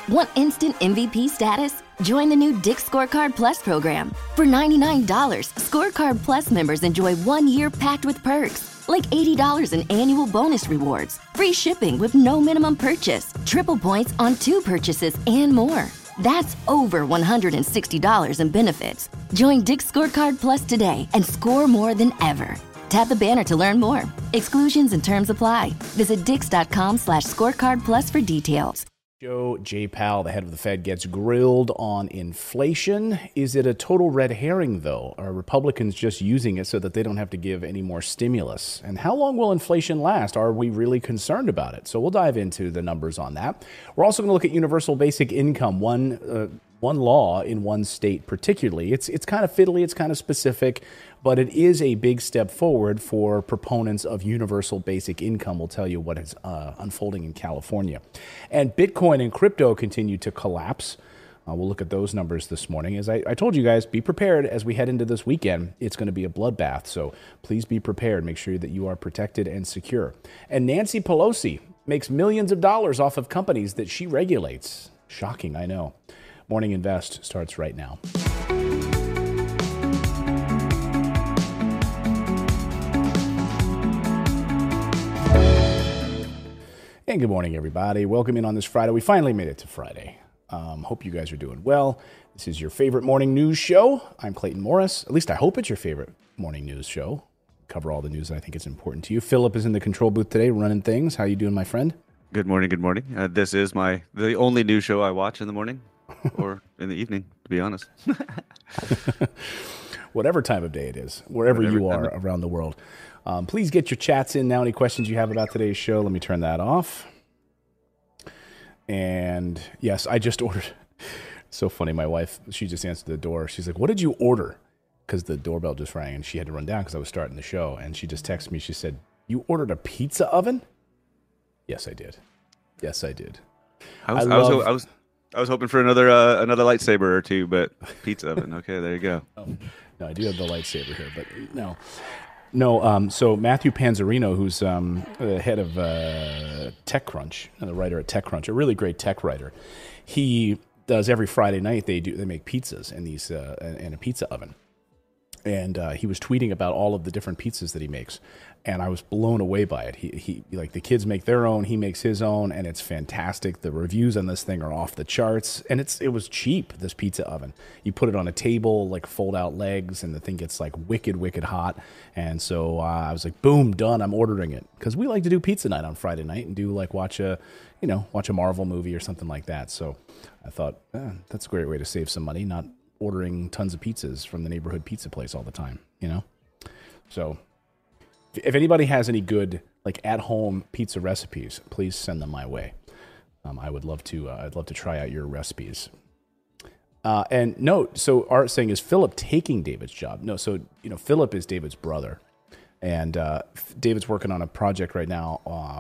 Want instant MVP status? Join the new Dick's Scorecard Plus program. For $99, Scorecard Plus members enjoy 1 year packed with perks, like $80 in annual bonus rewards, free shipping with no minimum purchase, triple points on 2 purchases, and more. That's over $160 in benefits. Join Dick's Scorecard Plus today and score more than ever. Tap the banner to learn more. Exclusions and terms apply. Visit dix.com/scorecard plus for details. Joe J. Powell, the head of the Fed, gets grilled on inflation. Is it a total red herring, though? Are Republicans just using it so that they don't have to give any more stimulus? And how long will inflation last? Are we really concerned about it? So we'll dive into the numbers on that. We're also going to look at universal basic income, one law in one state particularly. It's kind of fiddly, it's kind of specific, but it is a big step forward for proponents of universal basic income. We'll tell you what is unfolding in California. And Bitcoin and crypto continue to collapse. We'll look at those numbers this morning. As I told you guys, be prepared as we head into this weekend. It's going to be a bloodbath, so please be prepared. Make sure that you are protected and secure. And Nancy Pelosi makes millions of dollars off of companies that she regulates. Shocking, I know. Morning Invest starts right now. And good morning, everybody. Welcome in on this Friday. We finally made it to Friday. Hope you guys are doing well. This is your favorite morning news show. I'm Clayton Morris. At least I hope it's your favorite morning news show. Cover all the news that I think is important to you. Philip is in the control booth today running things. How you doing, my friend? Good morning. Good morning. This is the only news show I watch in the morning or in the evening, to be honest. Whatever time of day it is, wherever you are around the world. Please get your chats in now. Any questions you have about today's show, let me turn that off. And yes, I just ordered. So funny. My wife, she just answered the door. She's like, "What did you order?" Because the doorbell just rang and she had to run down because I was starting the show. And she just texted me. She said, "You ordered a pizza oven?" Yes, I did. Yes, I did. I was hoping for another lightsaber or two, but pizza oven. Okay, there you go. No, I do have the lightsaber here, but no. No, so Matthew Panzarino, who's the head of TechCrunch, and the writer at TechCrunch, a really great tech writer, he does every Friday night. They make pizzas in these in a pizza oven, and he was tweeting about all of the different pizzas that he makes, and I was blown away by it. He like the kids make their own, he makes his own, and it's fantastic. The reviews on this thing are off the charts, and it was cheap. This pizza oven, you put it on a table, like fold out legs, and the thing gets like wicked hot. And so I was like, boom, done. I'm ordering it because we like to do pizza night on Friday night and do like watch a Marvel movie or something like that. So I thought that's a great way to save some money, not ordering tons of pizzas from the neighborhood pizza place all the time, So if anybody has any good like at-home pizza recipes, please send them my way. I would love to. I'd love to try out your recipes. And note, so Art saying, is Philip taking David's job? No, so Philip is David's brother, and David's working on a project right now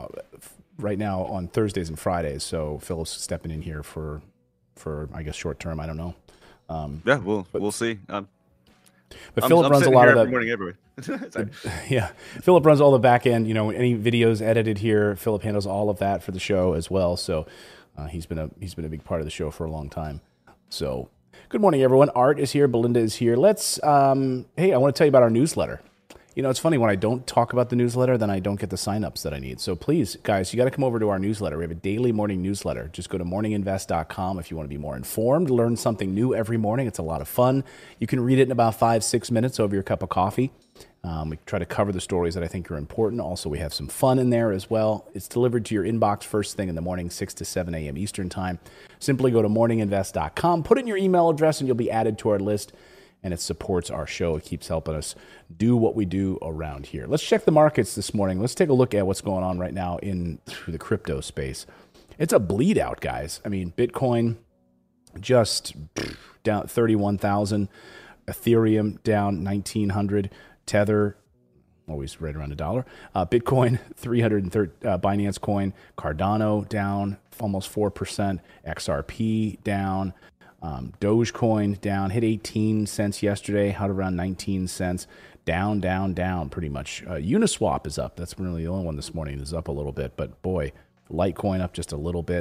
on Thursdays and Fridays. So Philip's stepping in here for I guess short term. I don't know. Yeah, we'll see. But Philip runs a lot of that. Morning, everybody. Yeah, Philip runs all the back end. Any videos edited here, Philip handles all of that for the show as well. So he's been a big part of the show for a long time. So good morning, everyone. Art is here. Belinda is here. Let's. Hey, I want to tell you about our newsletter. It's funny when I don't talk about the newsletter, then I don't get the signups that I need. So please, guys, you got to come over to our newsletter. We have a daily morning newsletter. Just go to morninginvest.com if you want to be more informed, learn something new every morning. It's a lot of fun. You can read it in about 5-6 minutes over your cup of coffee. We try to cover the stories that I think are important. Also, we have some fun in there as well. It's delivered to your inbox first thing in the morning, 6 to 7 a.m. Eastern time. Simply go to morninginvest.com, put in your email address, and you'll be added to our list. And it supports our show. It keeps helping us do what we do around here. Let's check the markets this morning. Let's take a look at what's going on right now in the crypto space. It's a bleed out, guys. I mean, Bitcoin just down 31,000. Ethereum down 1,900. Tether, always right around $1. Bitcoin, 330. Binance Coin, Cardano down almost 4%. XRP down. Dogecoin down, hit 18 cents yesterday, had around 19 cents, down pretty much. Uniswap is up. That's really the only one this morning that's up a little bit, but boy, Litecoin up just a little bit.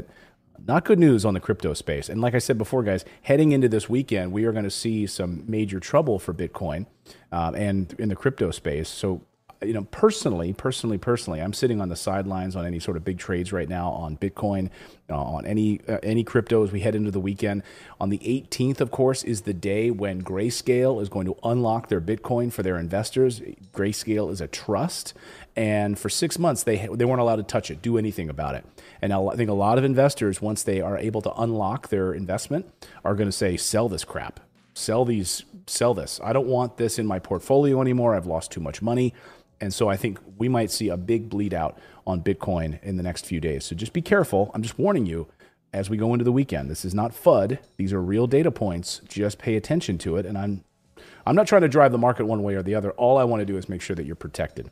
Not good news on the crypto space. And like I said before, guys, heading into this weekend, we are going to see some major trouble for Bitcoin and in the crypto space. So, personally, I'm sitting on the sidelines on any sort of big trades right now on Bitcoin, on any crypto as we head into the weekend. On the 18th, of course, is the day when Grayscale is going to unlock their Bitcoin for their investors. Grayscale is a trust, and for 6 months they weren't allowed to touch it, do anything about it. And I think a lot of investors, once they are able to unlock their investment, are going to say, sell this crap. Sell this. I don't want this in my portfolio anymore. I've lost too much money. And so I think we might see a big bleed out on Bitcoin in the next few days. So just be careful. I'm just warning you as we go into the weekend. This is not FUD. These are real data points. Just pay attention to it. And I'm not trying to drive the market one way or the other. All I want to do is make sure that you're protected.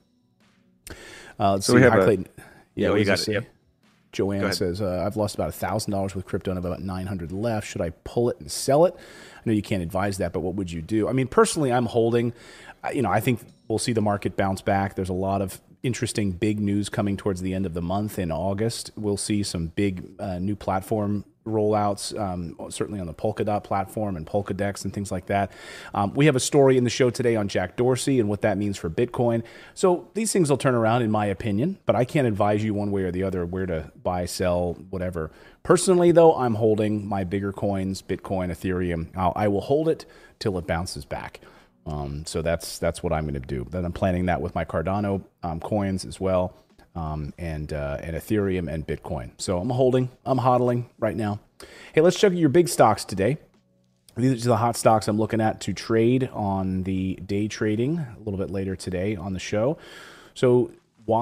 Let's see. Hi, Clayton. Yeah, you got it. Yep. Joanne says, I've lost about $1,000 with crypto and I have about 900 left. Should I pull it and sell it? I know you can't advise that, but what would you do? I mean, personally, I'm holding. I think we'll see the market bounce back. There's a lot of interesting big news coming towards the end of the month. In August, we'll see some big new platform rollouts, certainly on the Polkadot platform and Polkadex and things like that. We have a story in the show today on Jack Dorsey and what that means for Bitcoin. So these things will turn around, in my opinion, but I can't advise you one way or the other where to buy, sell, whatever. Personally, though, I'm holding my bigger coins, Bitcoin, Ethereum. I will hold it till it bounces back. So that's what I'm going to do. Then I'm planning that with my Cardano coins as well. And Ethereum and Bitcoin. So I'm hodling right now. Hey, let's check your big stocks today. These are the hot stocks I'm looking at to trade on the day trading a little bit later today on the show. So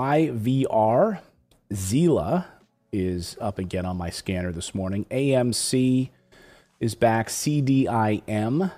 YVR, Zila is up again on my scanner this morning. AMC is back. CDIM,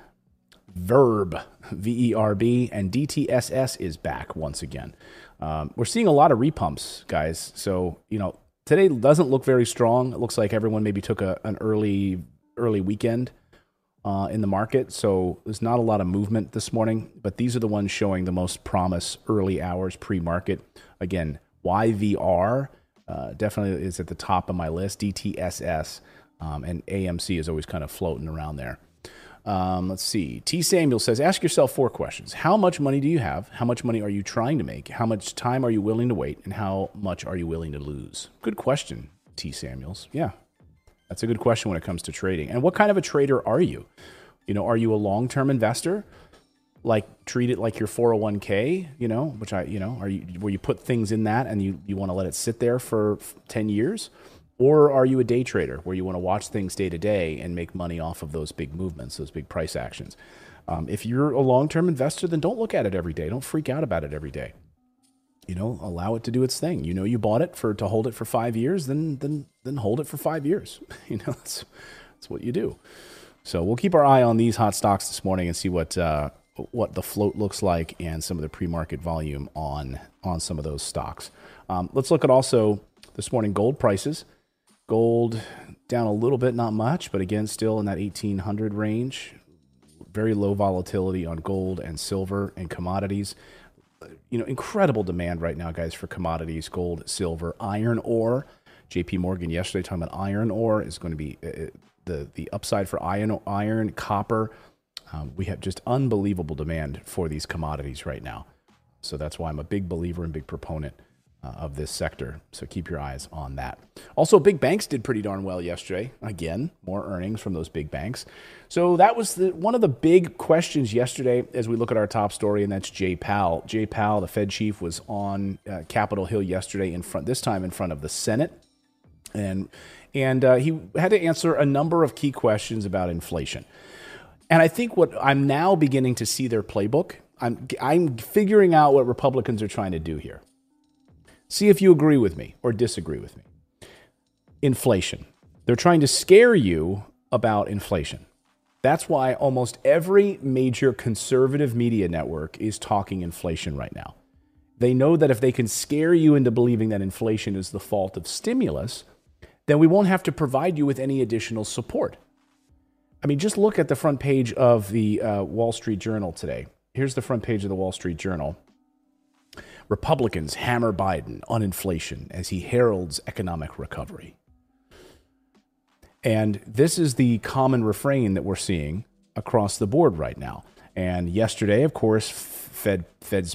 Verb, VERB, and DTSS is back once again. We're seeing a lot of repumps, guys. So, today doesn't look very strong. It looks like everyone maybe took an early weekend in the market. So there's not a lot of movement this morning, but these are the ones showing the most promise early hours pre-market. Again, YVR definitely is at the top of my list. DTSS and AMC is always kind of floating around there. Let's see. T. Samuel says, ask yourself 4 questions. How much money do you have? How much money are you trying to make? How much time are you willing to wait? And how much are you willing to lose? Good question, T. Samuels. Yeah, that's a good question when it comes to trading. And what kind of a trader are you? Are you a long-term investor? Like treat it like your 401k, which where you put things in that and you want to let it sit there for 10 years? Or are you a day trader where you want to watch things day to day and make money off of those big movements, those big price actions? If you're a long-term investor, then don't look at it every day. Don't freak out about it every day. Allow it to do its thing. You bought it to hold it for 5 years, then hold it for 5 years. That's what you do. So we'll keep our eye on these hot stocks this morning and see what the float looks like and some of the pre-market volume on some of those stocks. Let's look at also this morning gold prices. Gold down a little bit, not much, but again, still in that 1,800 range. Very low volatility on gold and silver and commodities. Incredible demand right now, guys, for commodities, gold, silver, iron ore. JP Morgan yesterday talking about iron ore is going to be the upside for iron, copper. We have just unbelievable demand for these commodities right now. So that's why I'm a big believer and big proponent of this sector. So keep your eyes on that. Also, big banks did pretty darn well yesterday. Again, more earnings from those big banks. So that was one of the big questions yesterday as we look at our top story, and that's Jay Powell. Jay Powell, the Fed chief, was on Capitol Hill yesterday this time in front of the Senate. And he had to answer a number of key questions about inflation. And I think what I'm now beginning to see their playbook, I'm figuring out what Republicans are trying to do here. See if you agree with me or disagree with me. Inflation. They're trying to scare you about inflation. That's why almost every major conservative media network is talking inflation right now. They know that if they can scare you into believing that inflation is the fault of stimulus, then we won't have to provide you with any additional support. I mean, just look at the front page of the Wall Street Journal today. Here's the front page of the Wall Street Journal. Republicans hammer Biden on inflation as he heralds economic recovery. And this is the common refrain that we're seeing across the board right now. And yesterday, of course, Fed's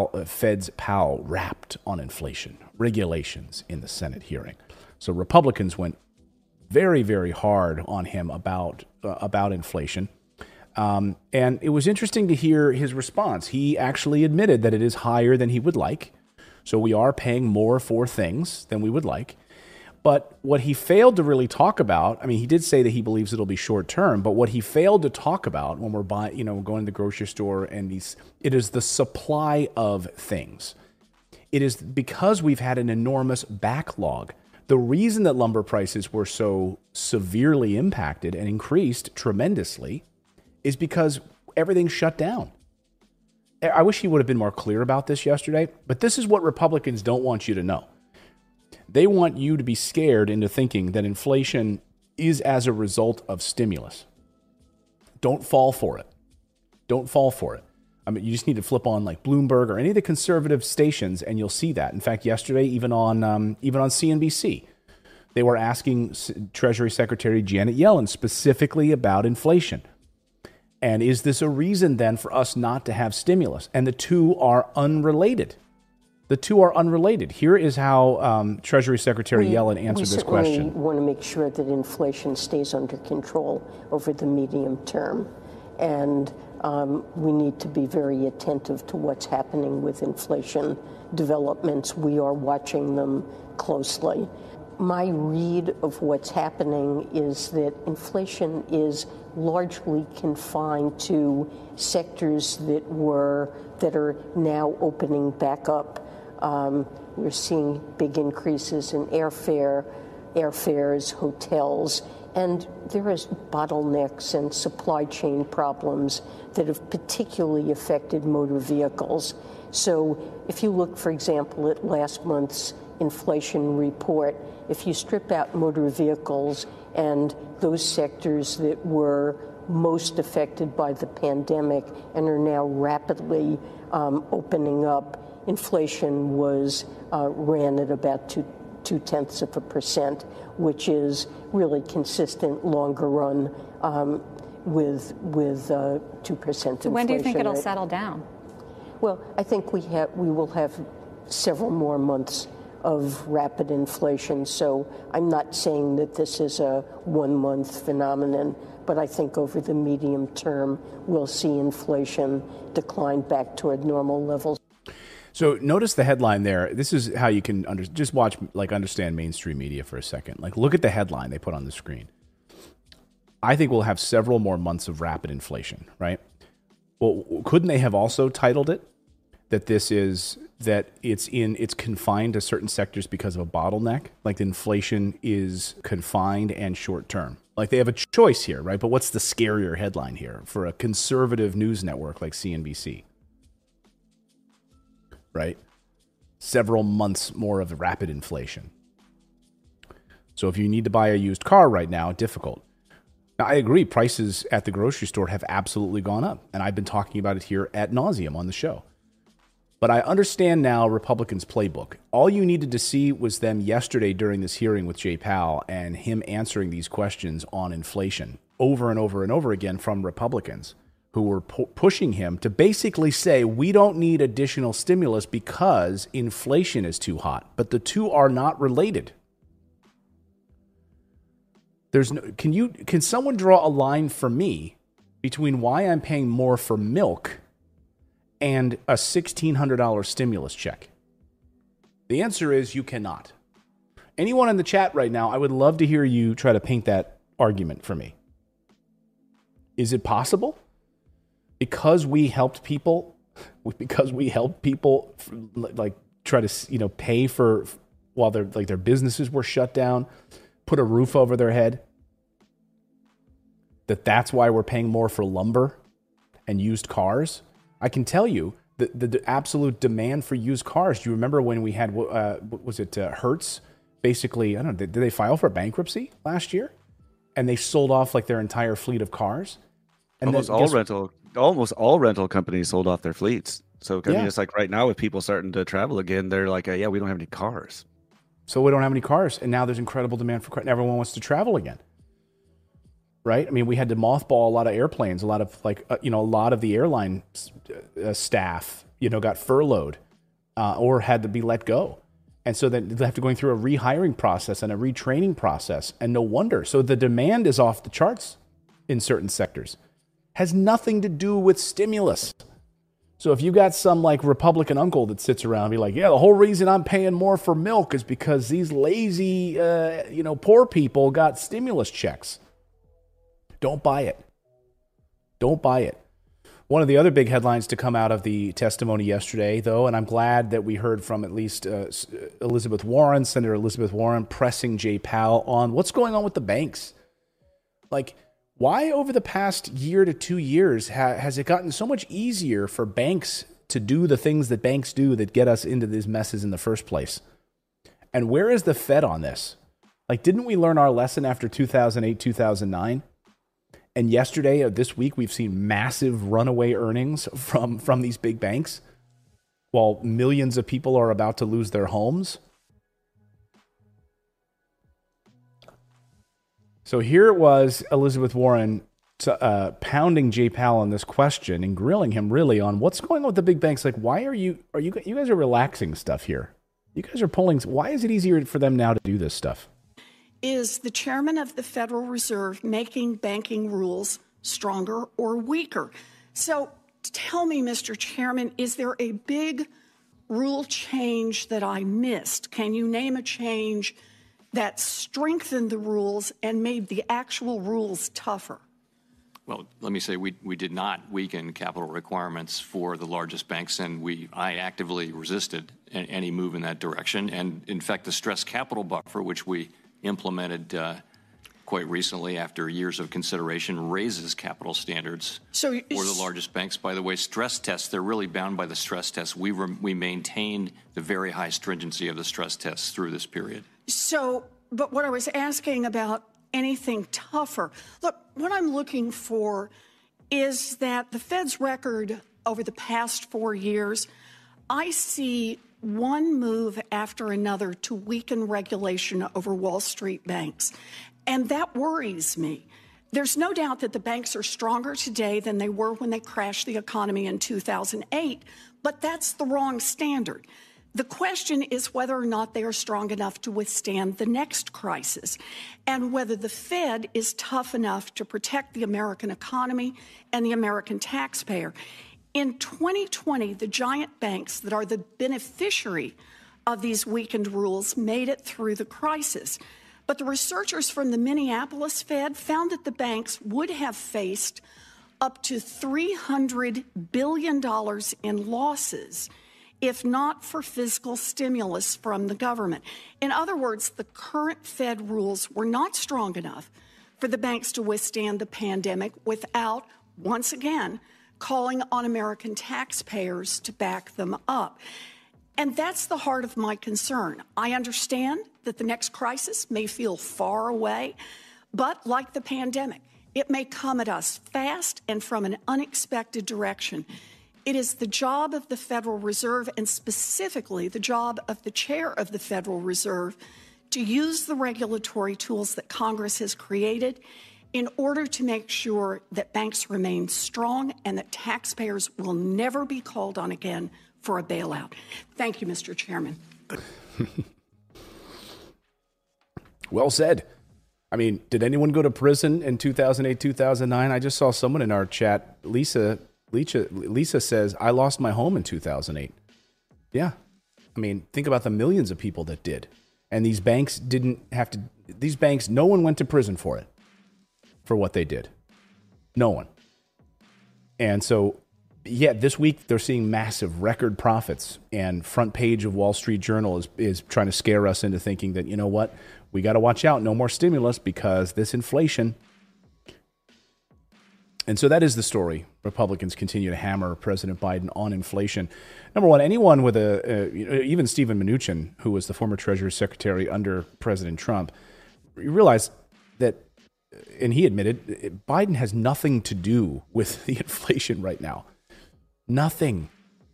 Powell rapped on inflation regulations in the Senate hearing. So Republicans went very, very hard on him about inflation. And it was interesting to hear his response. He actually admitted that it is higher than he would like. So we are paying more for things than we would like. But what he failed to really talk about, I mean, he did say that he believes it'll be short term, but what he failed to talk about when we're buying, going to the grocery store and it is the supply of things. It is because we've had an enormous backlog. The reason that lumber prices were so severely impacted and increased tremendously is because everything's shut down. I wish he would have been more clear about this yesterday, but this is what Republicans don't want you to know. They want you to be scared into thinking that inflation is as a result of stimulus. Don't fall for it. Don't fall for it. I mean, you just need to flip on like Bloomberg or any of the conservative stations, and you'll see that. In fact, yesterday, even on CNBC, they were asking Treasury Secretary Janet Yellen specifically about inflation. And is this a reason then for us not to have stimulus? And the two are unrelated. The two are unrelated. Here is how Treasury Secretary Yellen answered this question. We want to make sure that inflation stays under control over the medium term. And we need to be very attentive to what's happening with inflation developments. We are watching them closely. My read of what's happening is that inflation is largely confined to sectors that are now opening back up. We're seeing big increases in airfares, hotels, and there is bottlenecks and supply chain problems that have particularly affected motor vehicles. So if you look, for example, at last month's inflation report, if you strip out motor vehicles and those sectors that were most affected by the pandemic and are now rapidly opening up, inflation ran at about 0.2%, which is really consistent longer run with 2% inflation. When do you think it'll settle down? Well, I think we will have several more months of rapid inflation. So I'm not saying that this is a 1 month phenomenon, but I think over the medium term we'll see inflation decline back toward normal levels. So notice the headline there. This is how you can just watch, understand mainstream media for a second. Look at the headline they put on the screen. I think we'll have several more months of rapid inflation, right? Well, couldn't they have also titled it that it's confined to certain sectors because of a bottleneck? Like inflation is confined and short term. Like they have a choice here, right? But what's the scarier headline here for a conservative news network like CNBC? Right? Several months more of rapid inflation. So if you need to buy a used car right now, difficult. Now, I agree, prices at the grocery store have absolutely gone up, and I've been talking about it here ad nauseum on the show. But I understand now Republicans' playbook. All you needed to see was them yesterday during this hearing with Jay Powell and him answering these questions on inflation over and over and over again from Republicans who were pushing him to basically say, we don't need additional stimulus because inflation is too hot. But the two are not related. Can someone draw a line for me between why I'm paying more for milk and a $1,600 stimulus check? The answer is you cannot. Anyone in the chat right now, I would love to hear you try to paint that argument for me. Is it possible? Because we helped people, try to pay for while their businesses were shut down, put a roof over their head, that's why we're paying more for lumber and used cars. I can tell you the absolute demand for used cars. Do you remember when we had, Hertz? Basically, I don't know, did they file for bankruptcy last year? And they sold off their entire fleet of cars. And almost all rental companies sold off their fleets. So I mean, it's like right now with people starting to travel again, they're like, we don't have any cars. So we don't have any cars. And now there's incredible demand for cars. And everyone wants to travel again. right? I mean, we had to mothball a lot of airplanes, a lot of a lot of the airline staff, got furloughed or had to be let go. And so then they have to go through a rehiring process and a retraining process. And no wonder. So the demand is off the charts in certain sectors. Has nothing to do with stimulus. So if you got some like Republican uncle that sits around and be like, yeah, the whole reason I'm paying more for milk is because these lazy, poor people got stimulus checks. Don't buy it. Don't buy it. One of the other big headlines to come out of the testimony yesterday, though, and I'm glad that we heard from at least Elizabeth Warren, Senator Elizabeth Warren, pressing Jay Powell on what's going on with the banks. Like, why over the past year to 2 years has it gotten so much easier for banks to do the things that banks do that get us into these messes in the first place? And where is the Fed on this? Like, didn't we learn our lesson after 2008, 2009? And yesterday, this week, we've seen massive runaway earnings from these big banks while millions of people are about to lose their homes. So here it was, Elizabeth Warren pounding Jay Powell on this question and grilling him really on what's going on with the big banks. Like, why you guys are relaxing stuff here. You guys are pulling. Why is it easier for them now to do this stuff? Is the chairman of the Federal Reserve making banking rules stronger or weaker? So tell me, Mr. Chairman, is there a big rule change that I missed? Can you name a change that strengthened the rules and made the actual rules tougher? Well, let me say we did not weaken capital requirements for the largest banks, and I actively resisted any move in that direction. And in fact, the stress capital buffer, which we implemented quite recently after years of consideration, raises capital standards for the largest banks. By the way, stress tests, they're really bound by the stress tests. We maintained the very high stringency of the stress tests through this period. But what I was asking about anything tougher, look, what I'm looking for is that the Fed's record over the past 4 years, I see one move after another to weaken regulation over Wall Street banks. And that worries me. There's no doubt that the banks are stronger today than they were when they crashed the economy in 2008, but that's the wrong standard. The question is whether or not they are strong enough to withstand the next crisis, and whether the Fed is tough enough to protect the American economy and the American taxpayer. In 2020, the giant banks that are the beneficiary of these weakened rules made it through the crisis. But the researchers from the Minneapolis Fed found that the banks would have faced up to $300 billion in losses if not for fiscal stimulus from the government. In other words, the current Fed rules were not strong enough for the banks to withstand the pandemic without, once again, calling on American taxpayers to back them up. And that's the heart of my concern. I understand that the next crisis may feel far away, but like the pandemic, it may come at us fast and from an unexpected direction. It is the job of the Federal Reserve, and specifically the job of the chair of the Federal Reserve, to use the regulatory tools that Congress has created in order to make sure that banks remain strong and that taxpayers will never be called on again for a bailout. Thank you, Mr. Chairman. Well said. I mean, did anyone go to prison in 2008, 2009? I just saw someone in our chat, Lisa says, I lost my home in 2008. Yeah. I mean, think about the millions of people that did. And these banks no one went to prison for it, for what they did. No one. And so, yeah, this week they're seeing massive record profits, and front page of Wall Street Journal is trying to scare us into thinking that, you know what, we got to watch out, no more stimulus because this inflation. And so that is the story. Republicans continue to hammer President Biden on inflation. Number one, anyone with even Steven Mnuchin, who was the former Treasury Secretary under President Trump, you realize that, and he admitted, Biden has nothing to do with the inflation right now. Nothing.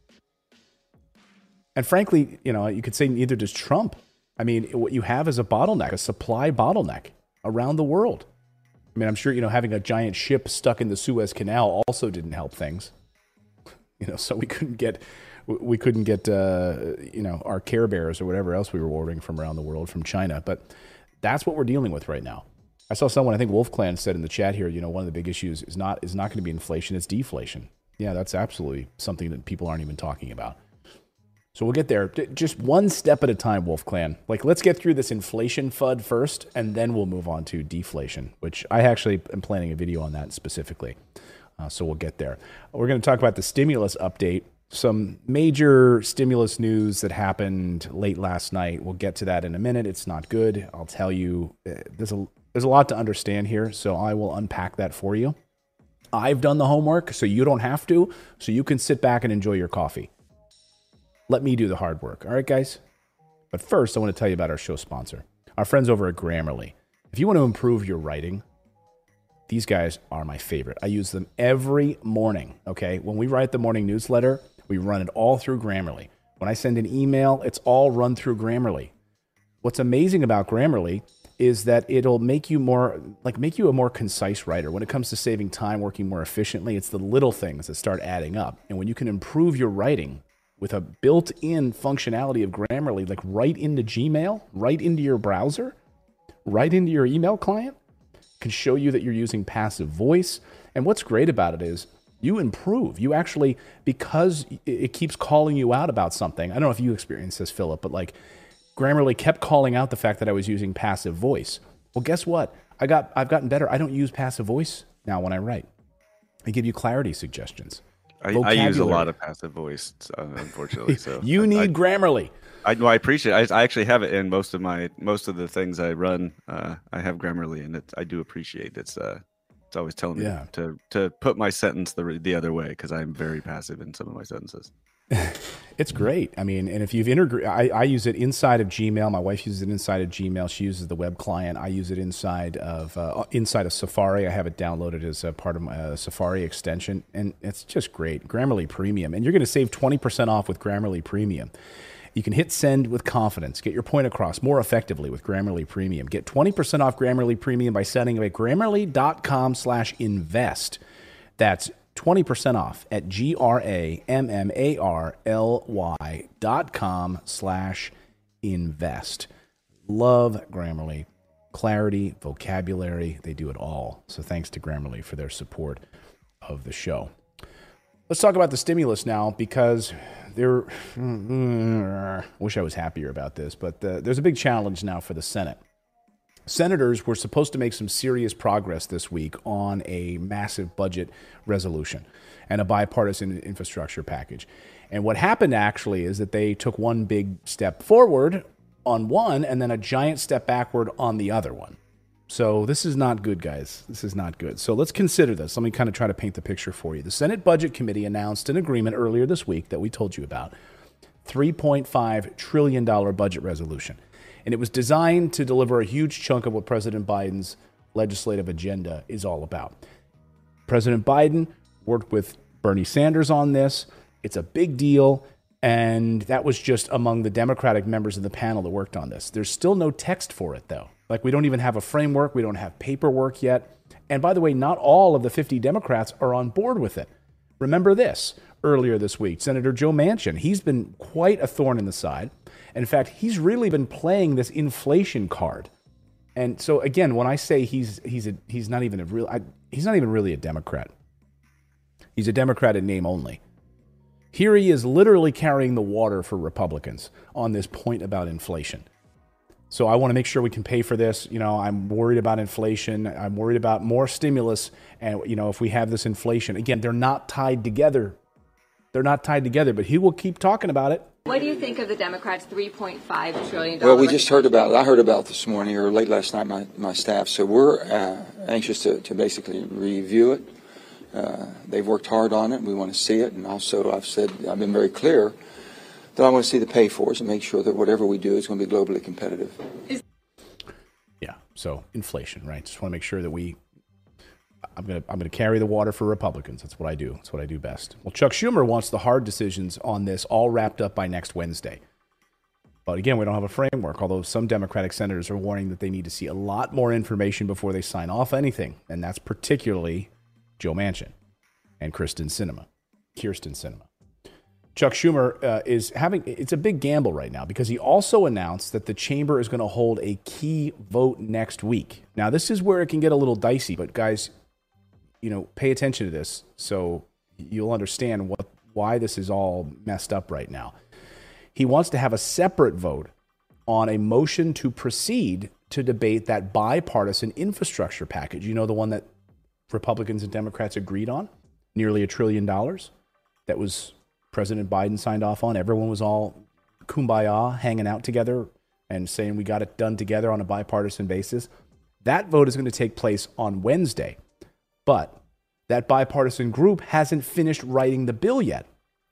And frankly, you could say neither does Trump. I mean, what you have is a bottleneck, a supply bottleneck around the world. I mean, I'm sure, having a giant ship stuck in the Suez Canal also didn't help things. So we couldn't get our Care Bears or whatever else we were ordering from around the world from China. But that's what we're dealing with right now. I saw someone, I think Wolf Clan said in the chat here, one of the big issues is not going to be inflation, it's deflation. Yeah, that's absolutely something that people aren't even talking about. So we'll get there. Just one step at a time, Wolf Clan. Let's get through this inflation FUD first, and then we'll move on to deflation, which I actually am planning a video on that specifically. So we'll get there. We're going to talk about the stimulus update. Some major stimulus news that happened late last night. We'll get to that in a minute. It's not good. I'll tell you, there's a lot to understand here, so I will unpack that for you. I've done the homework, so you don't have to, so you can sit back and enjoy your coffee. Let me do the hard work. All right, guys? But first, I want to tell you about our show sponsor, our friends over at Grammarly. If you want to improve your writing, these guys are my favorite. I use them every morning, okay? When we write the morning newsletter, we run it all through Grammarly. When I send an email, it's all run through Grammarly. What's amazing about Grammarly is that it'll make you a more concise writer. When it comes to saving time, working more efficiently, it's the little things that start adding up. And when you can improve your writing with a built-in functionality of Grammarly, like right into Gmail, right into your browser, right into your email client, can show you that you're using passive voice. And what's great about it is you improve. You actually, because it keeps calling you out about something. I don't know if you experienced this, Philip, but Grammarly kept calling out the fact that I was using passive voice. Well, guess what? I've gotten better. I don't use passive voice now when I write. I give you clarity suggestions. I use a lot of passive voice, unfortunately. So you need Grammarly. I appreciate it. I actually have it in most of the things I run. I have Grammarly, and I do appreciate it's always telling me to put my sentence the other way, because I'm very passive in some of my sentences. It's great. I mean, and if you've integrated, I use it inside of Gmail. My wife uses it inside of Gmail. She uses the web client. I use it inside of Safari. I have it downloaded as a part of my Safari extension, and it's just great. Grammarly Premium, and you're going to save 20% off with Grammarly Premium. You can hit send with confidence. Get your point across more effectively with Grammarly Premium. Get 20% off Grammarly Premium by signing up at Grammarly.com/invest. That's 20% off at GRAMMARLY.com/invest. Love Grammarly. Clarity, vocabulary, they do it all. So thanks to Grammarly for their support of the show. Let's talk about the stimulus now, because wish I was happier about this, but there's a big challenge now for the Senate. Senators were supposed to make some serious progress this week on a massive budget resolution and a bipartisan infrastructure package. And what happened actually is that they took one big step forward on one and then a giant step backward on the other one. So this is not good, guys. This is not good. So let's consider this. Let me kind of try to paint the picture for you. The Senate Budget Committee announced an agreement earlier this week that we told you about, $3.5 trillion budget resolution. And it was designed to deliver a huge chunk of what President Biden's legislative agenda is all about. President Biden worked with Bernie Sanders on this. It's a big deal. And that was just among the Democratic members of the panel that worked on this. There's still no text for it, though. We don't even have a framework. We don't have paperwork yet. And by the way, not all of the 50 Democrats are on board with it. Remember this, earlier this week, Senator Joe Manchin, he's been quite a thorn in the side. In fact, he's really been playing this inflation card. And so again, when I say he's not even really a Democrat. He's a Democrat in name only. Here he is literally carrying the water for Republicans on this point about inflation. So I want to make sure we can pay for this. I'm worried about inflation. I'm worried about more stimulus. And, if we have this inflation, again, they're not tied together. But he will keep talking about it. What do you think of the Democrats' $3.5 trillion? Well, we just heard about it. I heard about it this morning or late last night, my staff. So we're anxious to basically review it. They've worked hard on it. We want to see it. And also, I've been very clear that I want to see the pay-fors and make sure that whatever we do is going to be globally competitive. Yeah, so inflation, right? Just want to make sure that I'm going to carry the water for Republicans. That's what I do. That's what I do best. Well, Chuck Schumer wants the hard decisions on this all wrapped up by next Wednesday. But again, we don't have a framework, although some Democratic senators are warning that they need to see a lot more information before they sign off anything. And that's particularly Joe Manchin and Kyrsten Sinema. Chuck Schumer it's a big gamble right now because he also announced that the chamber is going to hold a key vote next week. Now, this is where it can get a little dicey, but guys, pay attention to this so you'll understand why this is all messed up right now. He wants to have a separate vote on a motion to proceed to debate that bipartisan infrastructure package. You know, the one that Republicans and Democrats agreed on, nearly $1 trillion that was President Biden signed off on. Everyone was all kumbaya, hanging out together and saying we got it done together on a bipartisan basis. That vote is going to take place on Wednesday, but that bipartisan group hasn't finished writing the bill yet.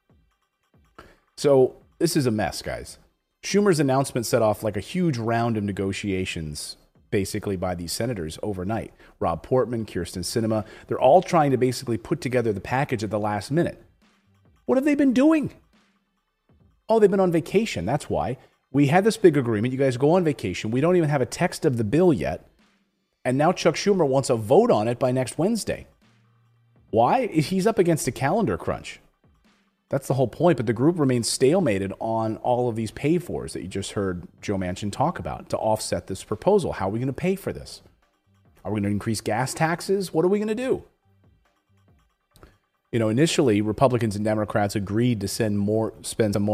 So this is a mess, guys. Schumer's announcement set off like a huge round of negotiations basically by these senators overnight. Rob Portman, Kyrsten Sinema, they're all trying to basically put together the package at the last minute. What have they been doing? Oh, they've been on vacation. That's why. We had this big agreement. You guys go on vacation. We don't even have a text of the bill yet. And now Chuck Schumer wants a vote on it by next Wednesday. Why? He's up against a calendar crunch. That's the whole point. But the group remains stalemated on all of these pay-fors that you just heard Joe Manchin talk about to offset this proposal. How are we going to pay for this? Are we going to increase gas taxes? What are we going to do? Initially, Republicans and Democrats agreed to send more money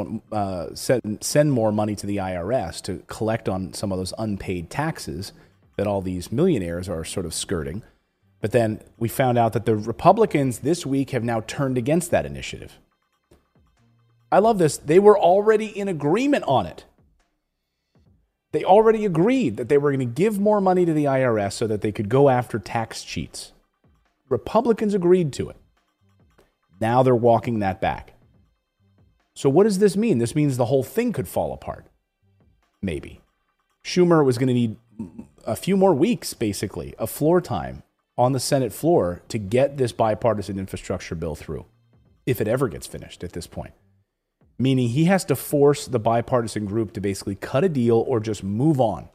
to the IRS to collect on some of those unpaid taxes that all these millionaires are sort of skirting. But then we found out that the Republicans this week have now turned against that initiative. I love this. They were already in agreement on it. They already agreed that they were going to give more money to the IRS so that they could go after tax cheats. Republicans agreed to it. Now they're walking that back. So what does this mean? This means the whole thing could fall apart. Maybe. Schumer was going to need a few more weeks, basically, of floor time on the Senate floor to get this bipartisan infrastructure bill through, if it ever gets finished at this point. Meaning he has to force the bipartisan group to basically cut a deal or just move on.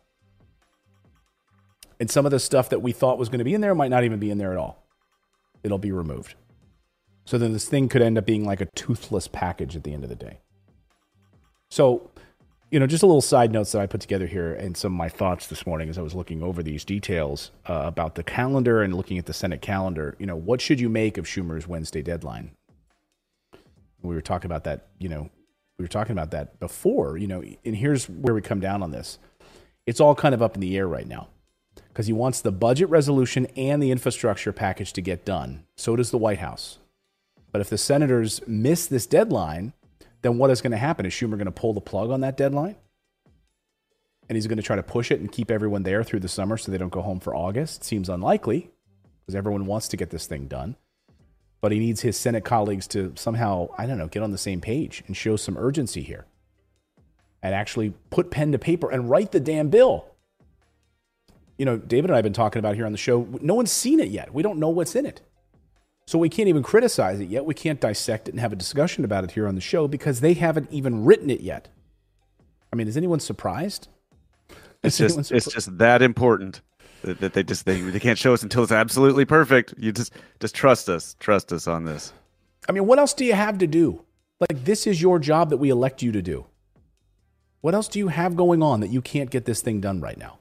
And some of the stuff that we thought was going to be in there might not even be in there at all. It'll be removed. So then this thing could end up being like a toothless package at the end of the day. So, just a little side notes that I put together here and some of my thoughts this morning as I was looking over these details about the calendar and looking at the Senate calendar. What should you make of Schumer's Wednesday deadline? We were talking about that, before, and here's where we come down on this. It's all kind of up in the air right now because he wants the budget resolution and the infrastructure package to get done. So does the White House. But if the senators miss this deadline, then what is going to happen? Is Schumer going to pull the plug on that deadline? And he's going to try to push it and keep everyone there through the summer so they don't go home for August? Seems unlikely because everyone wants to get this thing done. But he needs his Senate colleagues to somehow, get on the same page and show some urgency here. And actually put pen to paper and write the damn bill. David and I have been talking about here on the show. No one's seen it yet. We don't know what's in it. So we can't even criticize it yet. We can't dissect it and have a discussion about it here on the show because they haven't even written it yet. I mean, is anyone surprised? It's just that important that they can't show us until it's absolutely perfect. You just trust us on this. I mean, what else do you have to do? Like, this is your job that we elect you to do. What else do you have going on that you can't get this thing done right now?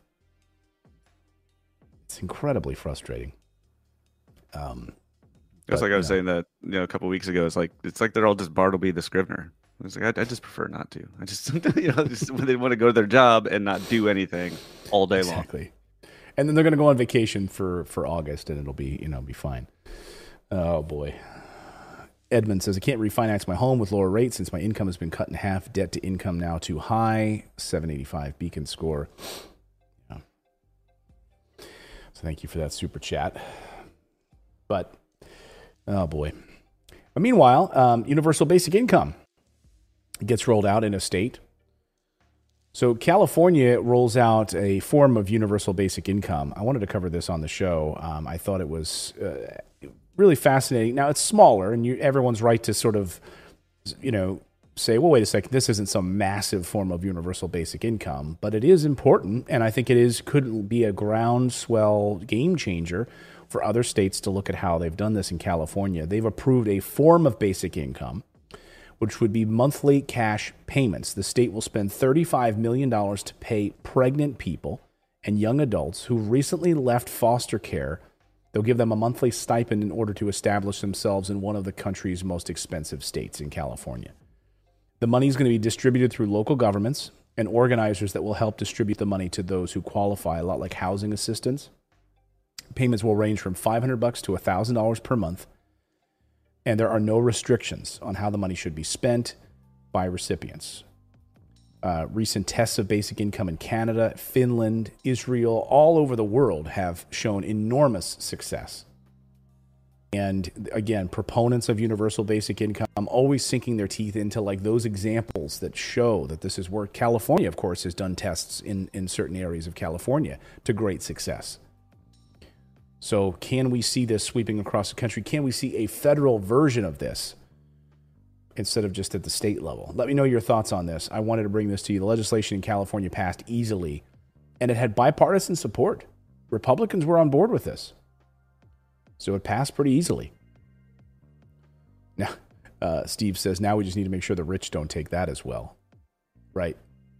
It's incredibly frustrating. It's like I was saying that a couple of weeks ago. It's like they're all just Bartleby the Scrivener. It's like I just prefer not to. I just just when they want to go to their job and not do anything all day long. Exactly. And then they're going to go on vacation for August, and it'll be be fine. Oh boy. Edmund says I can't refinance my home with lower rates since my income has been cut in half. Debt to income now too high. 785 Beacon score. Yeah. So thank you for that super chat. But. Oh, boy. But meanwhile, universal basic income gets rolled out in a state. So California rolls out a form of universal basic income. I wanted to cover this on the show. I thought it was really fascinating. Now, it's smaller, and everyone's right to sort of, say, well, wait a second, this isn't some massive form of universal basic income, but it is important, and I think could be a groundswell game changer for other states to look at how they've done this in California. They've approved a form of basic income, which would be monthly cash payments. The state will spend $35 million to pay pregnant people and young adults who recently left foster care. They'll give them a monthly stipend in order to establish themselves in one of the country's most expensive states in California. The money is going to be distributed through local governments and organizers that will help distribute the money to those who qualify, a lot like housing assistance. Payments will range from $500 to $1,000 per month, and there are no restrictions on how the money should be spent by recipients. Recent tests of basic income in Canada, Finland, Israel, all over the world have shown enormous success. And again, proponents of universal basic income always sinking their teeth into like those examples that show that this has worked. California, of course, has done tests in certain areas of California to great success. So can we see this sweeping across the country? Can we see a federal version of this instead of just at the state level? Let me know your thoughts on this. I wanted to bring this to you. The legislation in California passed easily, and it had bipartisan support. Republicans were on board with this. So it passed pretty easily. Now, Steve says, now we just need to make sure the rich don't take that as well. Right.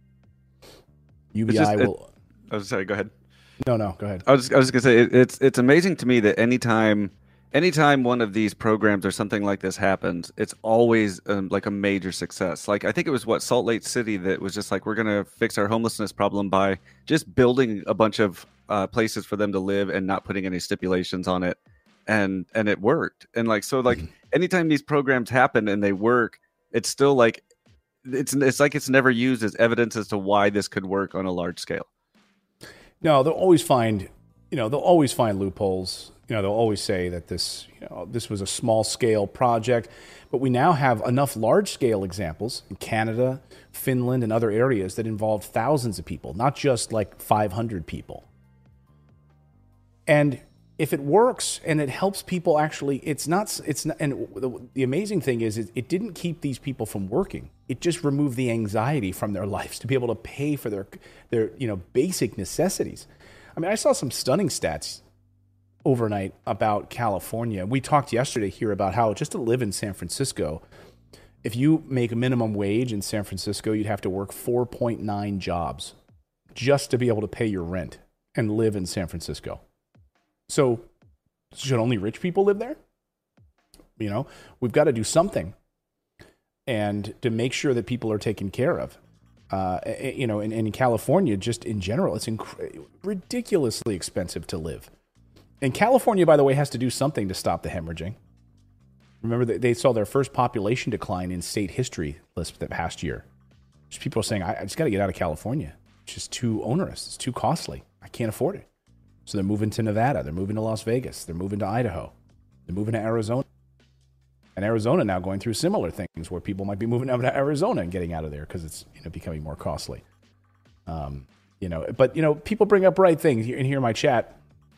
UBI will... Oh, sorry, go ahead. No, go ahead. I was going to say, it's amazing to me that anytime one of these programs or something like this happens, it's always like a major success. Like, I think it was Salt Lake City that was just like, we're going to fix our homelessness problem by just building a bunch of places for them to live and not putting any stipulations on it. And it worked. And like, so like anytime these programs happen and they work, it's still like, it's like it's never used as evidence as to why this could work on a large scale. No, they'll always find loopholes. They'll always say that this was a small scale project, but we now have enough large scale examples in Canada, Finland, and other areas that involve thousands of people, not just like 500 people. And if it works and it helps people, actually, it's not. And the amazing thing is, it didn't keep these people from working. It just removed the anxiety from their lives to be able to pay for their basic necessities. I mean, I saw some stunning stats overnight about California. We talked yesterday here about how just to live in San Francisco, if you make a minimum wage in San Francisco, you'd have to work 4.9 jobs just to be able to pay your rent and live in San Francisco. So should only rich people live there? We've got to do something, and to make sure that people are taken care of. And in California, just in general, it's ridiculously expensive to live. And California, by the way, has to do something to stop the hemorrhaging. Remember that they saw their first population decline in state history this past year. Just people are saying, I just got to get out of California. It's just too onerous. It's too costly. I can't afford it. So they're moving to Nevada. They're moving to Las Vegas. They're moving to Idaho. They're moving to Arizona. And Arizona now going through similar things where people might be moving over to Arizona and getting out of there because it's becoming more costly. But people bring up right things. In here in my chat,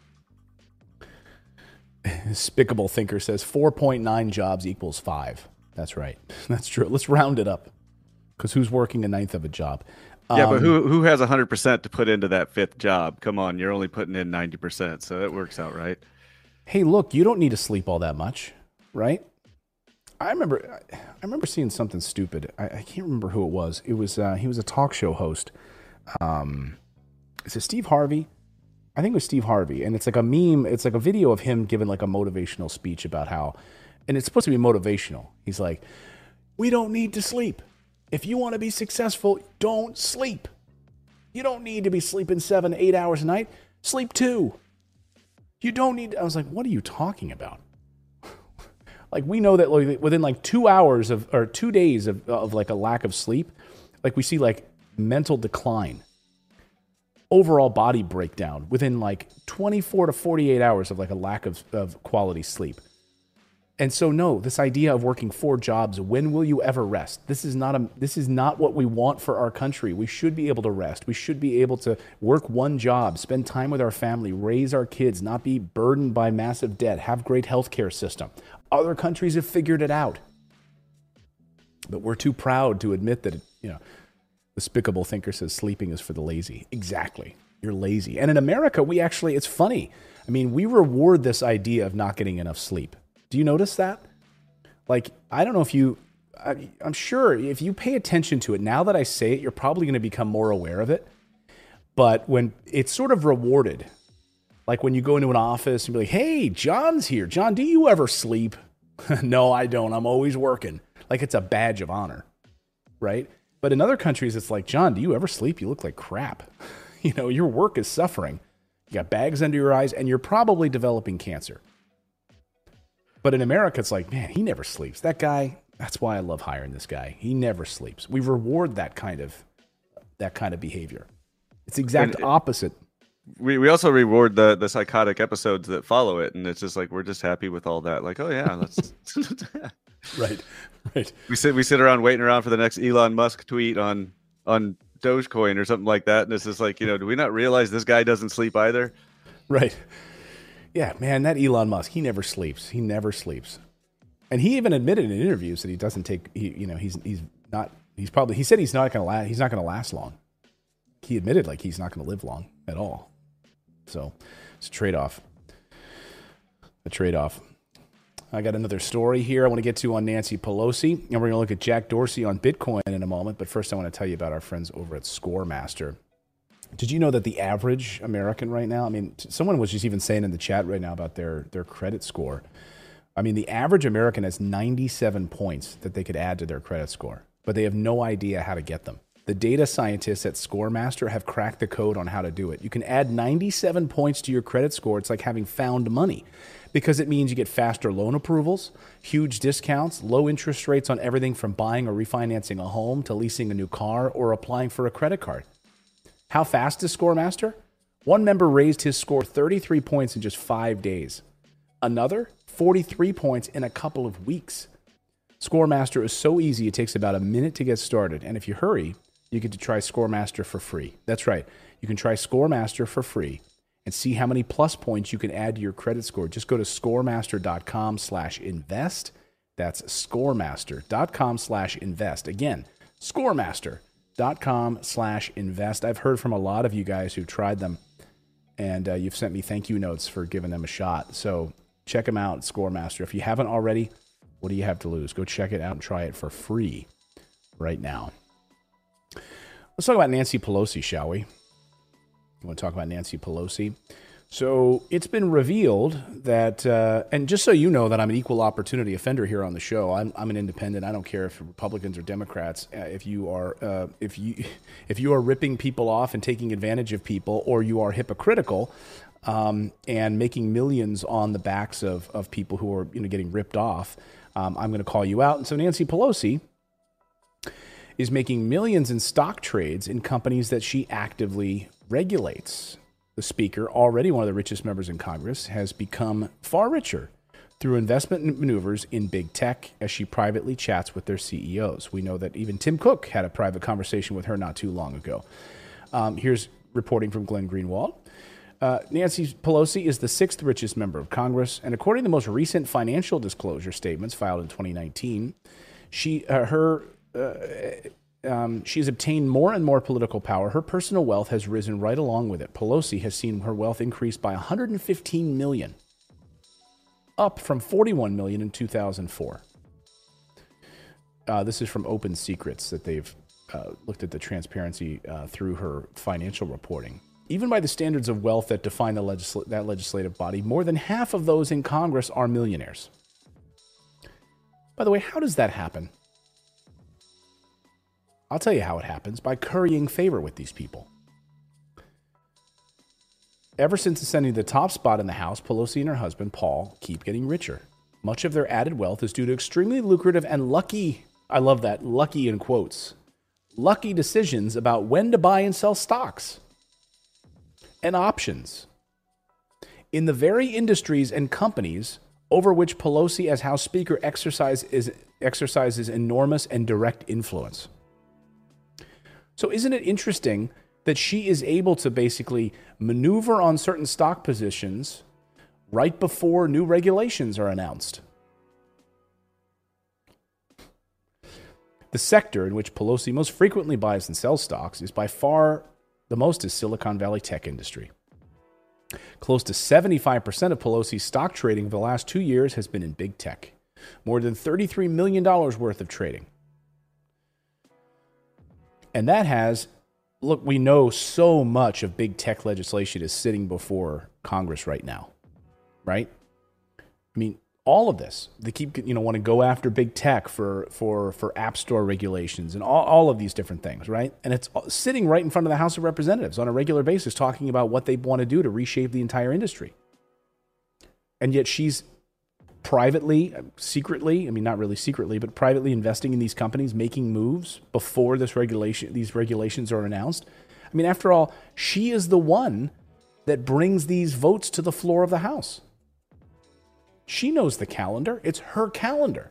Despicable Thinker says 4.9 jobs equals 5. That's right. That's true. Let's round it up, because who's working a ninth of a job? Yeah, but who has 100% to put into that fifth job? Come on, you're only putting in 90%, so that works out, right? Hey, look, you don't need to sleep all that much, right? I remember seeing something stupid. I can't remember who it was. It was he was a talk show host. Is it Steve Harvey? I think it was Steve Harvey, and it's like a meme. It's like a video of him giving like a motivational speech about how, and it's supposed to be motivational. He's like, "We don't need to sleep. If you want to be successful, don't sleep. You don't need to be sleeping 7-8 hours a night. Sleep 2. You don't need." I was like, "What are you talking about?" Like, we know that within like 2 hours or 2 days of like a lack of sleep, like we see like mental decline, overall body breakdown within like 24 to 48 hours of like a lack of quality sleep. And so, no, this idea of working 4 jobs, when will you ever rest? This is not what we want for our country. We should be able to rest. We should be able to work 1 job, spend time with our family, raise our kids, not be burdened by massive debt, have great healthcare system. Other countries have figured it out. But we're too proud to admit that, Despicable Thinker says sleeping is for the lazy. Exactly. You're lazy. And in America, it's funny. I mean, we reward this idea of not getting enough sleep. Do you notice that? Like, I don't know I'm sure if you pay attention to it, now that I say it, you're probably going to become more aware of it. But when it's sort of rewarded, like when you go into an office and be like, hey, John's here. John, do you ever sleep? No, I don't. I'm always working. Like it's a badge of honor, right? But in other countries, it's like, John, do you ever sleep? You look like crap. Your work is suffering. You got bags under your eyes and you're probably developing cancer. But in America, it's like, man, he never sleeps. That guy, that's why I love hiring this guy. He never sleeps. We reward that kind of behavior. It's the exact opposite. We also reward the psychotic episodes that follow it, and it's just like we're just happy with all that. Like, oh yeah, let's right. We sit around waiting around for the next Elon Musk tweet on Dogecoin or something like that, and it's just like, do we not realize this guy doesn't sleep either? Right. Yeah, man, that Elon Musk, he never sleeps. He never sleeps. And he even admitted in interviews that he doesn't take. He said he's not going to last long. He admitted like he's not going to live long at all. So it's a trade-off. I got another story here I want to get to on Nancy Pelosi, and we're going to look at Jack Dorsey on Bitcoin in a moment. But first, I want to tell you about our friends over at ScoreMaster. Did you know that the average American right now, I mean, someone was just even saying in the chat right now about their credit score. I mean, the average American has 97 points that they could add to their credit score, but they have no idea how to get them. The data scientists at ScoreMaster have cracked the code on how to do it. You can add 97 points to your credit score. It's like having found money because it means you get faster loan approvals, huge discounts, low interest rates on everything from buying or refinancing a home to leasing a new car or applying for a credit card. How fast is ScoreMaster? One member raised his score 33 points in just 5 days. Another, 43 points in a couple of weeks. ScoreMaster is so easy, it takes about a minute to get started. And if you hurry, you get to try ScoreMaster for free. That's right. You can try ScoreMaster for free and see how many plus points you can add to your credit score. Just go to scoremaster.com/invest. That's scoremaster.com/invest. Again, scoremaster.com/invest. I've heard from a lot of you guys who tried them, and you've sent me thank you notes for giving them a shot. So check them out at ScoreMaster. If you haven't already, what do you have to lose? Go check it out and try it for free right now. Let's talk about Nancy Pelosi, shall we? You want to talk about Nancy Pelosi? So it's been revealed that, and just so you know that I'm an equal opportunity offender here on the show, I'm an independent. I don't care if Republicans or Democrats. If you are ripping people off and taking advantage of people, or you are hypocritical and making millions on the backs of people who are getting ripped off, I'm going to call you out. And so Nancy Pelosi is making millions in stock trades in companies that she actively regulates. The speaker, already one of the richest members in Congress, has become far richer through investment maneuvers in big tech as she privately chats with their CEOs. We know that even Tim Cook had a private conversation with her not too long ago. Here's reporting from Glenn Greenwald. Nancy Pelosi is the sixth richest member of Congress, and according to the most recent financial disclosure statements filed in 2019, she's obtained more and more political power. Her personal wealth has risen right along with it. Pelosi has seen her wealth increase by $115 million, up from $41 million in 2004. This is from Open Secrets that they've looked at the transparency through her financial reporting. Even by the standards of wealth that define that legislative body, more than half of those in Congress are millionaires. By the way, how does that happen? I'll tell you how it happens, by currying favor with these people. Ever since ascending to the top spot in the House, Pelosi and her husband, Paul, keep getting richer. Much of their added wealth is due to extremely lucrative and lucky, I love that, lucky in quotes, lucky decisions about when to buy and sell stocks and options in the very industries and companies over which Pelosi, as House Speaker, exercises enormous and direct influence. So isn't it interesting that she is able to basically maneuver on certain stock positions right before new regulations are announced? The sector in which Pelosi most frequently buys and sells stocks is by far the most is Silicon Valley tech industry. Close to 75% of Pelosi's stock trading over the last 2 years has been in big tech. More than $33 million worth of trading. And that has, look, we know so much of big tech legislation is sitting before Congress right now, right? I mean, all of this, they keep, want to go after big tech for app store regulations and all of these different things, right? And it's sitting right in front of the House of Representatives on a regular basis talking about what they want to do to reshape the entire industry. And yet she's privately, secretly, not really secretly, but privately investing in these companies, making moves before these regulations are announced. I mean, after all, she is the one that brings these votes to the floor of the House. She knows the calendar. It's her calendar.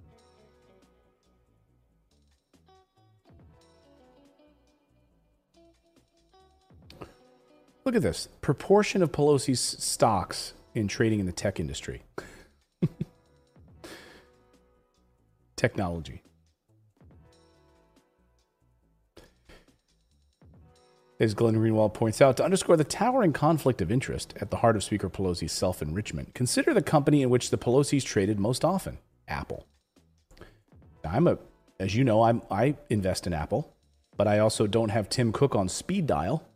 Look at this. Proportion of Pelosi's stocks in trading in the tech industry. Technology. As Glenn Greenwald points out, to underscore the towering conflict of interest at the heart of Speaker Pelosi's self-enrichment, consider the company in which the Pelosi's traded most often, Apple. Now, as you know, I invest in Apple, but I also don't have Tim Cook on speed dial.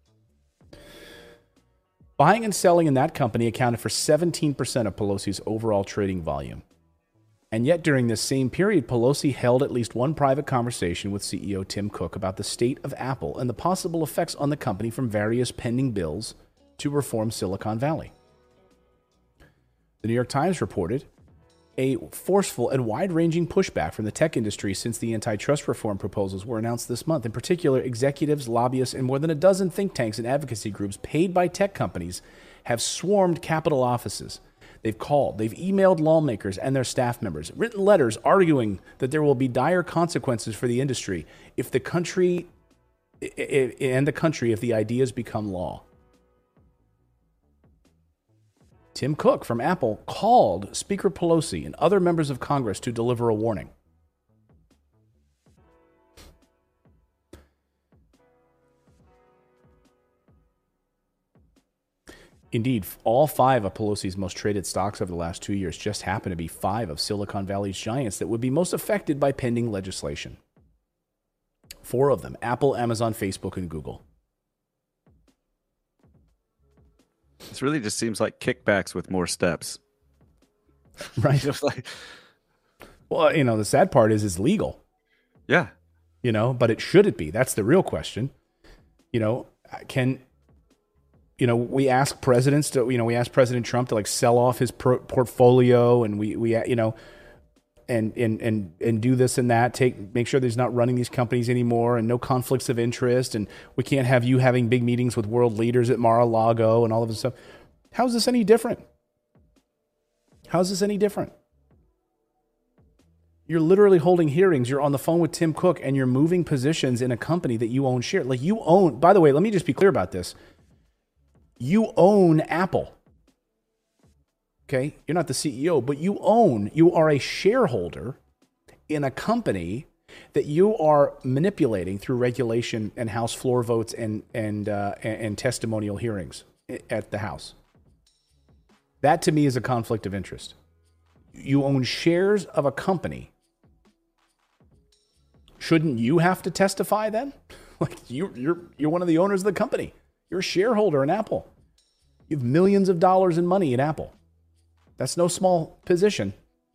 Buying and selling in that company accounted for 17% of Pelosi's overall trading volume. And yet, during this same period, Pelosi held at least one private conversation with CEO Tim Cook about the state of Apple and the possible effects on the company from various pending bills to reform Silicon Valley. The New York Times reported a forceful and wide-ranging pushback from the tech industry since the antitrust reform proposals were announced this month. In particular, executives, lobbyists, and more than a dozen think tanks and advocacy groups paid by tech companies have swarmed Capitol offices. They've called, they've emailed lawmakers and their staff members, written letters arguing that there will be dire consequences for the industry if the country if the ideas become law. Tim Cook from Apple called Speaker Pelosi and other members of Congress to deliver a warning. Indeed, all 5 of Pelosi's most traded stocks over the last 2 years just happen to be 5 of Silicon Valley's giants that would be most affected by pending legislation. 4 of them, Apple, Amazon, Facebook, and Google. This really just seems like kickbacks with more steps. Right. Well, the sad part is it's legal. Yeah. But should it be? That's the real question. We ask presidents to, we ask President Trump to sell off his portfolio, and we and do this and that, make sure that he's not running these companies anymore, and no conflicts of interest, and we can't have you having big meetings with world leaders at Mar-a-Lago and all of this stuff. How is this any different? How is this any different? You're literally holding hearings. You're on the phone with Tim Cook, and you're moving positions in a company that you own shares. By the way, let me just be clear about this. You own Apple. Okay? You're not the CEO, but you are a shareholder in a company that you are manipulating through regulation and House floor votes and testimonial hearings at the House. That to me is a conflict of interest. You own shares of a company. Shouldn't you have to testify then? You're one of the owners of the company. You're a shareholder in Apple. You have millions of dollars in money in Apple. That's no small position,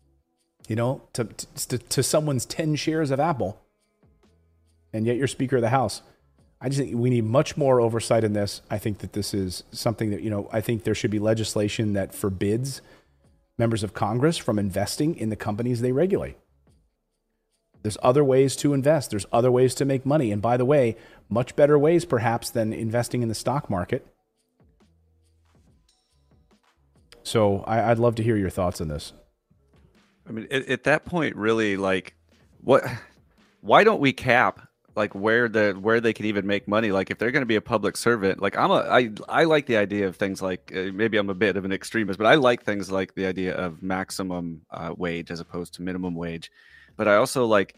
to someone's 10 shares of Apple. And yet you're Speaker of the House. I just think we need much more oversight in this. I think that this is something that, I think there should be legislation that forbids members of Congress from investing in the companies they regulate. There's other ways to invest. There's other ways to make money. And by the way, much better ways perhaps than investing in the stock market. So I'd love to hear your thoughts on this. I mean, at that point, really, why don't we cap where they can even make money? If they're going to be a public servant, I like the idea of things maybe I'm a bit of an extremist, but I like things like the idea of maximum wage as opposed to minimum wage. But I also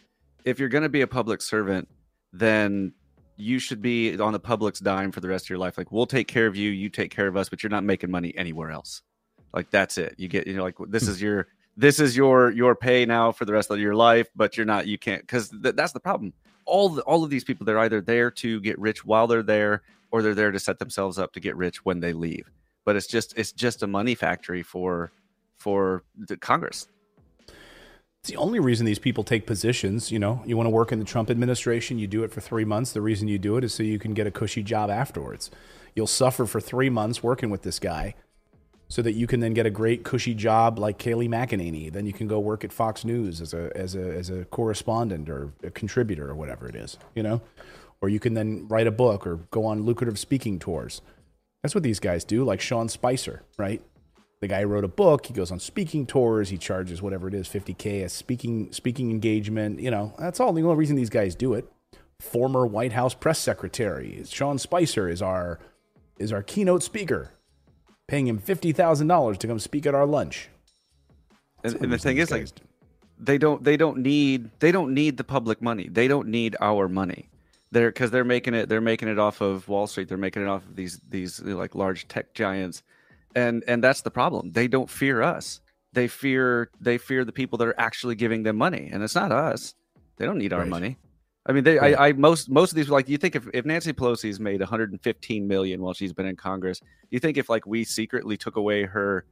if you're going to be a public servant, then you should be on the public's dime for the rest of your life. Like, we'll take care of you, you take care of us, but you're not making money anywhere else. Like, that's it. You get, like, this is your pay now for the rest of your life, but you can't, because that's the problem. All of these people, they're either there to get rich while they're there, or they're there to set themselves up to get rich when they leave. But it's just a money factory for the Congress. It's the only reason these people take positions. You want to work in the Trump administration, you do it for 3 months. The reason you do it is so you can get a cushy job afterwards. You'll suffer for 3 months working with this guy so that you can then get a great cushy job like Kayleigh McEnany. Then you can go work at Fox News as a correspondent or a contributor or whatever it is, or you can then write a book or go on lucrative speaking tours. That's what these guys do, like Sean Spicer, right? The guy wrote a book. He goes on speaking tours. He charges whatever it is, $50K a speaking engagement. That's all. The only reason these guys do it. Former White House press secretary Sean Spicer is our keynote speaker, paying him $50,000 to come speak at our lunch. And the thing is, like, they don't need the public money. They don't need our money. Because they're making it off of Wall Street. They're making it off of these like large tech giants. And that's the problem. They don't fear us. They fear the people that are actually giving them money, and it's not us. They don't need our money. I mean, most of these, like, you think if Nancy Pelosi's made $115 million while she's been in Congress, you think if, like, we secretly took away her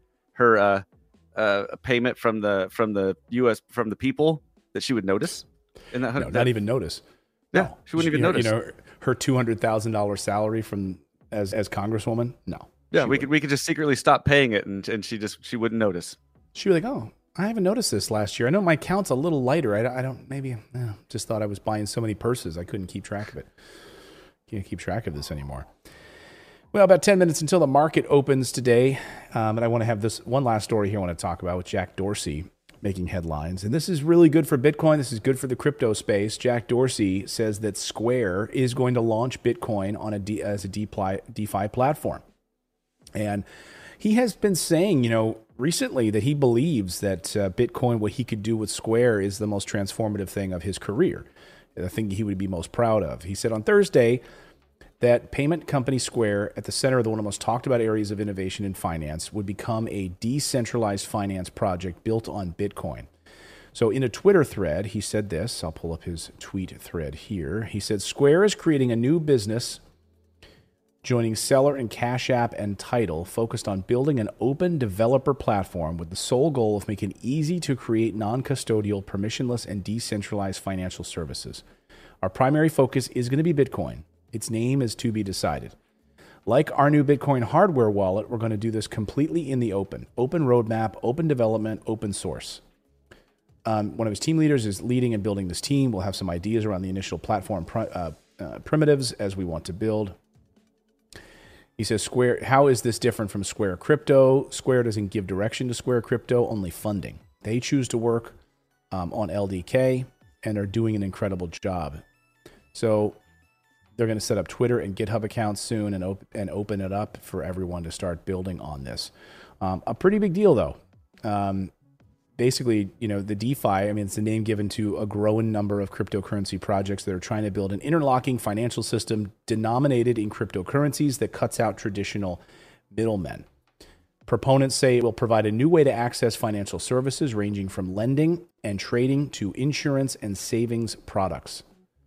payment from the U.S. from the people, that she would notice? Not even notice. Yeah, no, she wouldn't even notice. Her $200,000 salary as Congresswoman. No. Yeah, we could just secretly stop paying it, and she wouldn't notice. She was like, "Oh, I haven't noticed this last year. I know my account's a little lighter. Just thought I was buying so many purses I couldn't keep track of it. Can't keep track of this anymore." Well, about 10 minutes until the market opens today, and I want to have this one last story here I want to talk about with Jack Dorsey making headlines. And this is really good for Bitcoin. This is good for the crypto space. Jack Dorsey says that Square is going to launch Bitcoin on as a DeFi platform. And he has been saying, recently that he believes that Bitcoin, what he could do with Square, is the most transformative thing of his career, the thing he would be most proud of. He said on Thursday that payment company Square, at the center of one of the most talked about areas of innovation in finance, would become a decentralized finance project built on Bitcoin. So in a Twitter thread, he said this. I'll pull up his tweet thread here. He said, Square is creating a new business joining Seller and Cash App and Tidal, focused on building an open developer platform with the sole goal of making it easy to create non-custodial, permissionless, and decentralized financial services. Our primary focus is going to be Bitcoin. Its name is to be decided. Like our new Bitcoin hardware wallet, we're going to do this completely in the open. Open roadmap, open development, open source. One of his team leaders is leading and building this team. We'll have some ideas around the initial platform primitives as we want to build. He says, Square, how is this different from Square Crypto? Square doesn't give direction to Square Crypto, only funding. They choose to work on LDK, and are doing an incredible job. So they're going to set up Twitter and GitHub accounts soon and open it up for everyone to start building on this. A pretty big deal, though. Basically, the DeFi, it's a name given to a growing number of cryptocurrency projects that are trying to build an interlocking financial system denominated in cryptocurrencies that cuts out traditional middlemen. Proponents say it will provide a new way to access financial services ranging from lending and trading to insurance and savings products.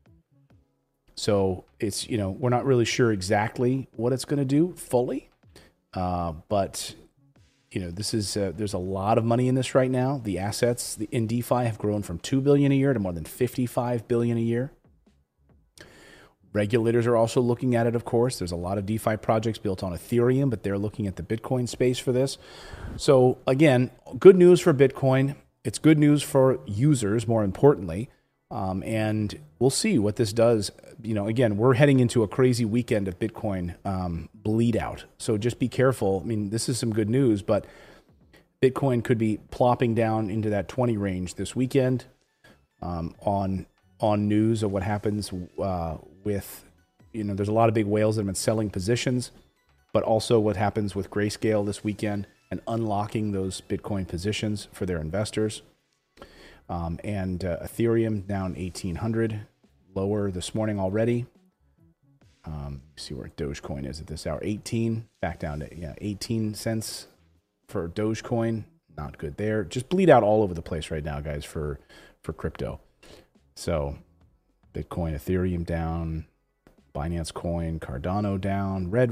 So it's, we're not really sure exactly what it's going to do fully, but this is there's a lot of money in this right now. The assets in DeFi have grown from $2 billion a year to more than $55 billion a year. Regulators are also looking at it, of course. There's a lot of DeFi projects built on Ethereum, but they're looking at the Bitcoin space for this. So again, good news for Bitcoin. It's good news for users, more importantly. And we'll see what this does. Again, we're heading into a crazy weekend of Bitcoin bleed out. So just be careful. This is some good news, but Bitcoin could be plopping down into that 20 range this weekend on news of what happens with, there's a lot of big whales that have been selling positions, but also what happens with Grayscale this weekend and unlocking those Bitcoin positions for their investors. And Ethereum down 1,800, lower this morning already. See where Dogecoin is at this hour. 18, back down to 18 cents for Dogecoin. Not good there. Just bleed out all over the place right now, guys, for crypto. So Bitcoin, Ethereum down, Binance Coin, Cardano down, red.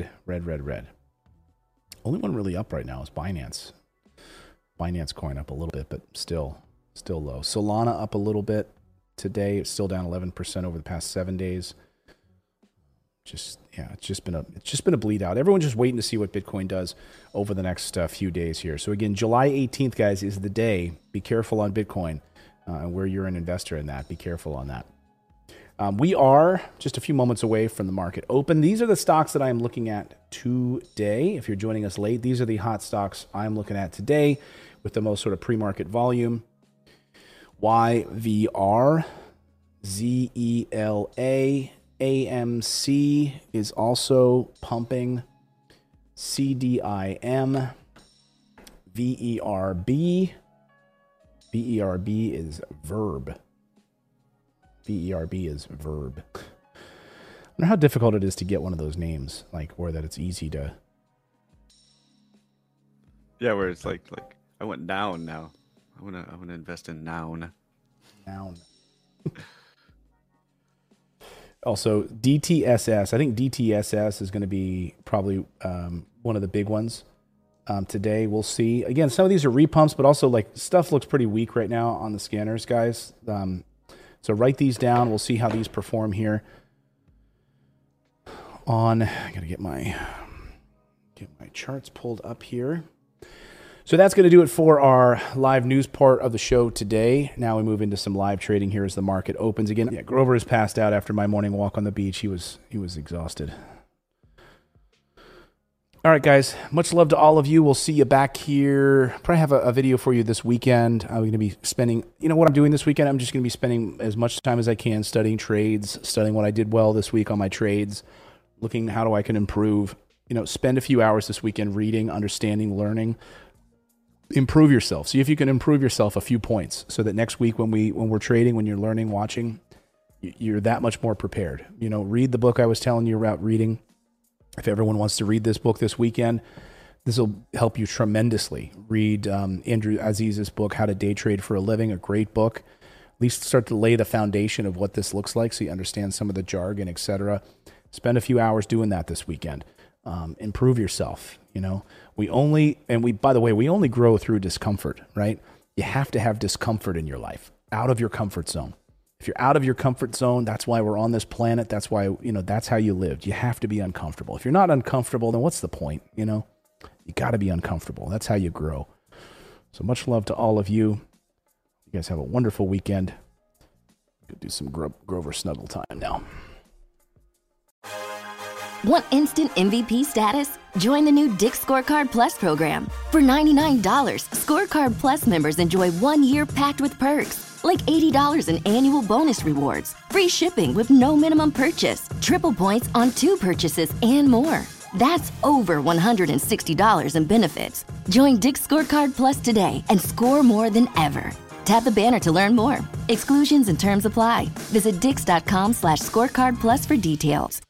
Only one really up right now is Binance. Binance Coin up a little bit, but still low. Solana up a little bit today. It's still down 11% over the past 7 days. It's just been a bleed out. Everyone's just waiting to see what Bitcoin does over the next few days here. So again, July 18th, guys, is the day. Be careful on Bitcoin, where you're an investor in that. Be careful on that. We are just a few moments away from the market open. These are the stocks that I'm looking at today. If you're joining us late, these are the hot stocks I'm looking at today with the most sort of pre-market volume. YVR, ZELA, AMC is also pumping. CDIM, VERB. VERB is verb. VERB is verb. I wonder how difficult it is to get one of those names, or that it's easy to. Yeah, where it's like I went noun now. I wanna invest in noun. Noun. Also, DTSS. I think DTSS is going to be probably one of the big ones today. We'll see. Again, some of these are repumps, but also stuff looks pretty weak right now on the scanners, guys. So write these down. We'll see how these perform here. I got to get my charts pulled up here. So that's going to do it for our live news part of the show today. Now we move into some live trading here as the market opens again. Yeah, Grover is passed out after my morning walk on the beach. He was exhausted. All right, guys. Much love to all of you. We'll see you back here. Probably have a video for you this weekend. I'm going to be spending, what I'm doing this weekend? I'm just going to be spending as much time as I can studying trades, studying what I did well this week on my trades, looking how I can improve. Spend a few hours this weekend reading, understanding, learning. Improve yourself. See if you can improve yourself a few points so that next week when we're trading, when you're learning, watching, you're that much more prepared. Read the book I was telling you about reading. If everyone wants to read this book this weekend, this will help you tremendously. Read Andrew Aziz's book, How to Day Trade for a Living, a great book. At least start to lay the foundation of what this looks like so you understand some of the jargon, etc. Spend a few hours doing that this weekend. Improve yourself. We only grow through discomfort, right? You have to have discomfort in your life, out of your comfort zone. If you're out of your comfort zone, that's why we're on this planet. That's why, that's how you lived. You have to be uncomfortable. If you're not uncomfortable, then what's the point? You got to be uncomfortable. That's how you grow. So much love to all of you. You guys have a wonderful weekend. Go do some Grover snuggle time now. Want instant MVP status? Join the new Dick's Scorecard Plus program. For $99, Scorecard Plus members enjoy 1 year packed with perks, like $80 in annual bonus rewards, free shipping with no minimum purchase, triple points on 2 purchases, and more. That's over $160 in benefits. Join Dick's Scorecard Plus today and score more than ever. Tap the banner to learn more. Exclusions and terms apply. Visit Dix.com/scorecard plus for details.